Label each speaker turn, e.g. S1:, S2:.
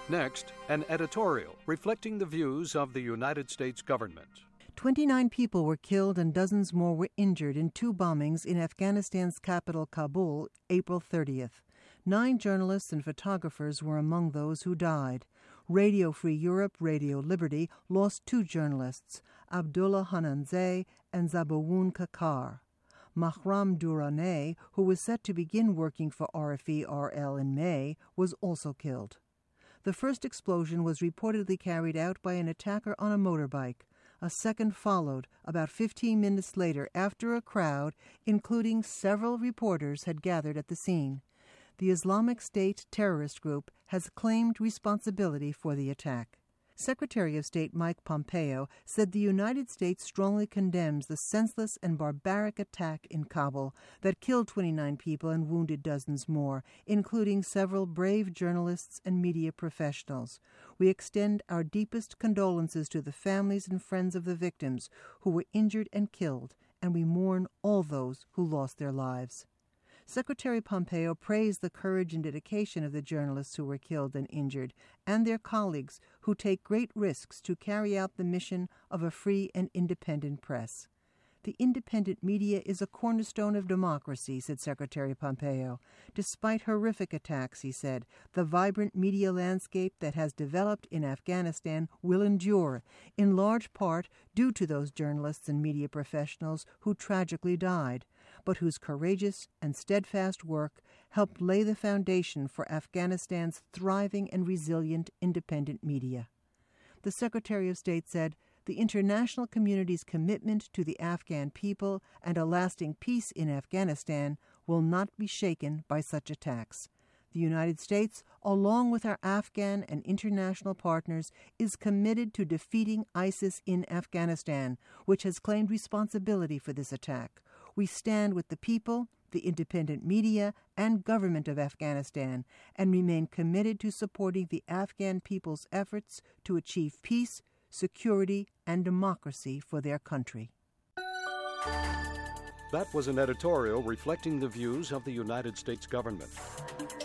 S1: Next, an editorial reflecting the views of the United States government.
S2: 29 people were killed and dozens more were injured in 2 bombings in Afghanistan's capital, Kabul, April 30th. 9 journalists and photographers were among those who died. Radio Free Europe, Radio Liberty lost 2 journalists, Abdullah Hananzeh and Zabowoon Kakar. Mahram Duraneh, who was set to begin working for RFE-RL in May, was also killed. The first explosion was reportedly carried out by an attacker on a motorbike. A second followed about 15 minutes later after a crowd, including several reporters, had gathered at the scene. The Islamic State terrorist group has claimed responsibility for the attack. Secretary of State Mike Pompeo said the United States strongly condemns the senseless and barbaric attack in Kabul that killed 29 people and wounded dozens more, including several brave journalists and media professionals. We extend our deepest condolences to the families and friends of the victims who were injured and killed, and we mourn all those who lost their lives. Secretary Pompeo praised the courage and dedication of the journalists who were killed and injured, and their colleagues who take great risks to carry out the mission of a free and independent press. The independent media is a cornerstone of democracy, said Secretary Pompeo. Despite horrific attacks, he said, the vibrant media landscape that has developed in Afghanistan will endure, in large part due to those journalists and media professionals who tragically died, but whose courageous and steadfast work helped lay the foundation for Afghanistan's thriving and resilient independent media. The Secretary of State said, the international community's commitment to the Afghan people and a lasting peace in Afghanistan will not be shaken by such attacks. The United States, along with our Afghan and international partners, is committed to defeating ISIS in Afghanistan, which has claimed responsibility for this attack. We stand with the people, the independent media, and government of Afghanistan, and remain committed to supporting the Afghan people's efforts to achieve peace, security, and democracy for their country.
S1: That was an editorial reflecting the views of the United States government.